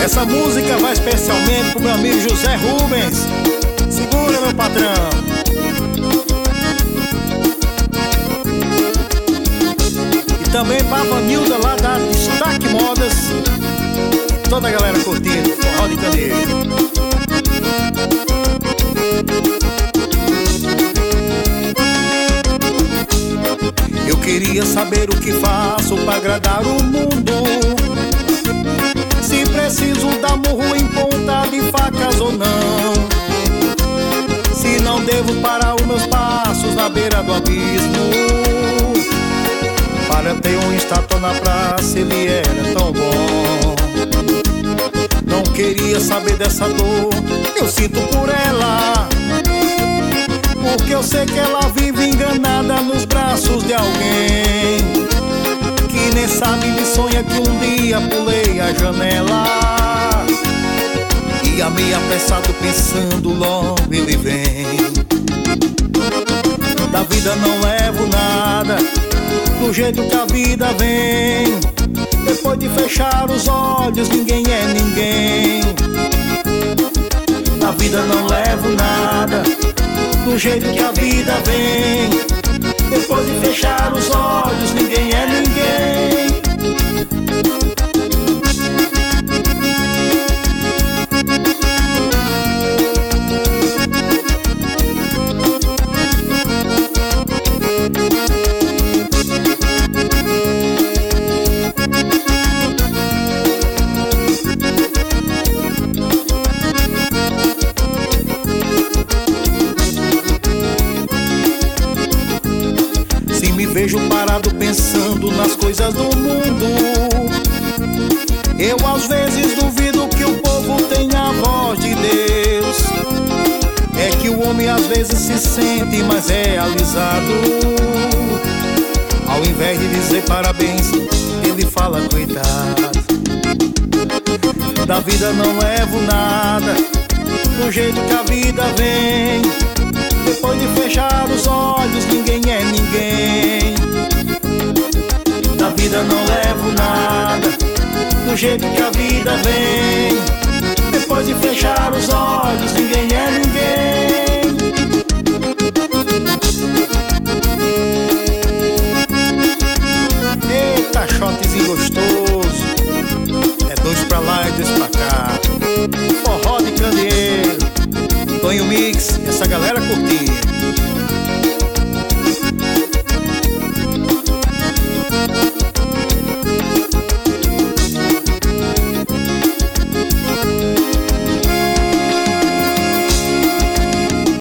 Essa música vai especialmente pro meu amigo José Rubens. Segura, meu patrão. E também pra Vanilda lá da Destaque Modas. Toda a galera curtindo forró de cadeia. Eu queria saber o que faço pra agradar o mundo. Se preciso dar murro em ponta de facas ou não. Se não devo parar os meus passos na beira do abismo. Para ter uma estátua na praça, ele era tão bom. Não queria saber dessa dor que eu sinto por ela, porque eu sei que ela vive enganada nos braços de alguém que nem sabe nem sonha que um dia pulei a janela. E a meio apressado pensando, logo ele vem. Da vida não levo nada, do jeito que a vida vem. Depois de fechar os olhos, ninguém é ninguém. Da vida não levo nada, do jeito que a vida vem. Depois de fechar os olhos, ninguém é ninguém. Vejo parado pensando nas coisas do mundo. Eu às vezes duvido que o povo tenha a voz de Deus. É que o homem às vezes se sente mais realizado. Ao invés de dizer parabéns, ele fala coitado. Da vida não levo nada, do jeito que a vida vem. Depois de fechar os olhos, ninguém é ninguém. Da vida não levo nada, do jeito que a vida vem. Depois de fechar os olhos, ninguém é ninguém. Eita, shotzinho gostoso.